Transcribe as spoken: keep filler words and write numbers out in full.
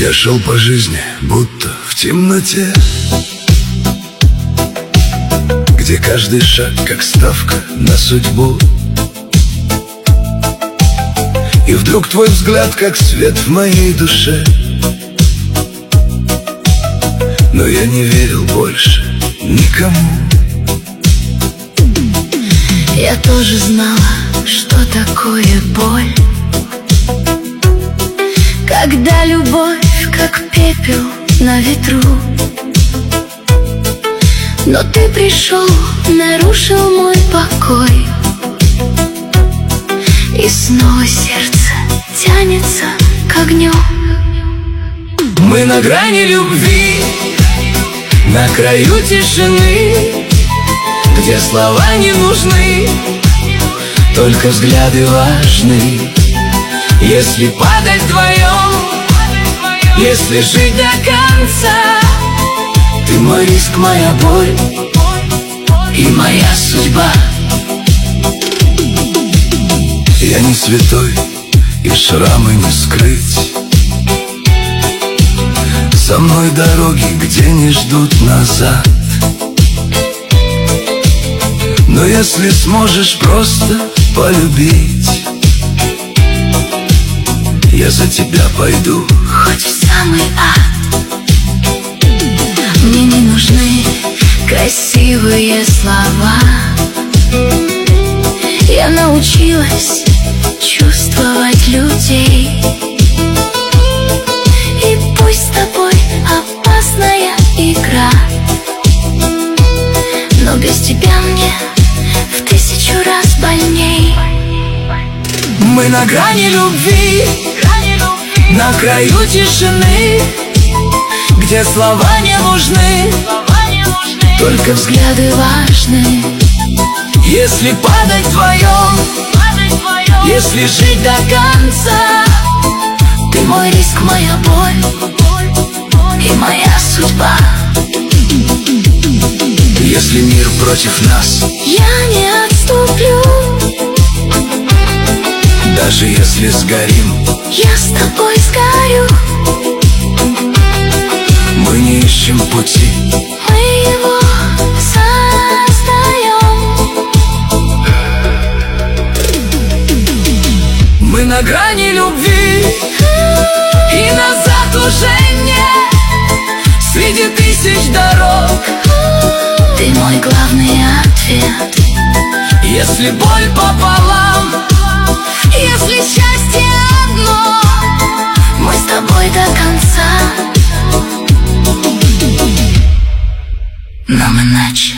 Я шел по жизни, будто в темноте, где каждый шаг как ставка на судьбу. И вдруг твой взгляд как свет в моей душе. Но я не верил больше никому. Я тоже знала, что такое боль, когда любовь как пепел на ветру. Но ты пришел, нарушил мой покой, и снова сердце тянется к огню. Мы на грани любви, на краю тишины, где слова не нужны, только взгляды важны. Если падать вдвоем, если жить до конца, ты мой риск, моя боль и моя судьба. Я не святой, и шрамы не скрыть. Со мной дороги, где не ждут назад. Но если сможешь просто полюбить, я за тебя пойду хоть в самый ад. Мне не нужны красивые слова. Я научилась чувствовать людей. И пусть с тобой опасная игра, но без тебя мне в тысячу раз больней. Мы на грани любви, на краю тишины, где слова не нужны, только взгляды важны. Если падать вдвоем, если жить до конца, ты мой риск, моя боль и моя судьба. Если мир против нас, я не отступлю. даже если сгорим, я с тобой сгорю. Мы не ищем пути, мы его создаем. Мы на грани любви, и назад уже нет. Среди тысяч дорог ты мой главный ответ. Если боль пополам, если счастье одно, мы с тобой до конца. Нам иначе